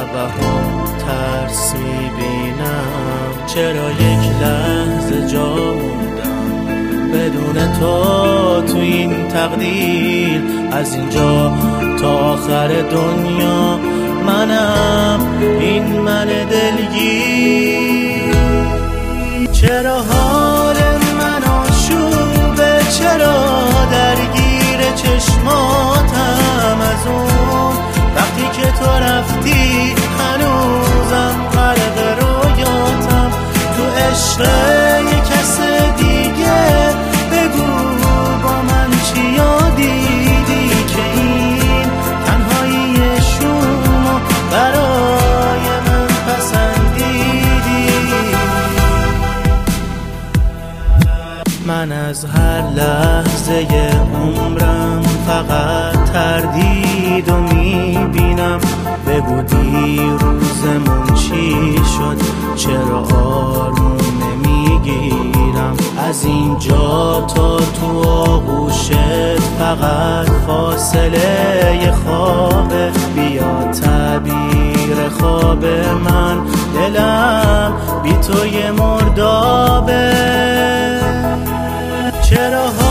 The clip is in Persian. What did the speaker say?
شبه ها ترس میبینم. چرا یک لحظه جا موندم بدون تو این تقدیر، از اینجا تا آخر دنیا منم این من دلگیر. چرا حال من آشوبه، چرا درگیر چشماتم از اون وقتی که تو رفتی، هنوزم غرق رویاتم تو عشق یک کس دیگه. بگو با من چیا دیدی که این تنهایی شومو برای من پسندیدی. من از هر لحظه عمرم فقط تردید و میبینم. بگو دیروزمون چی شد، چرا آروم نمیگیرم. از اینجا تا تو آغوشت فقط فاصله خوابه. بیا تعبیر خواب من، دلم بی تو یه مردابه. چرا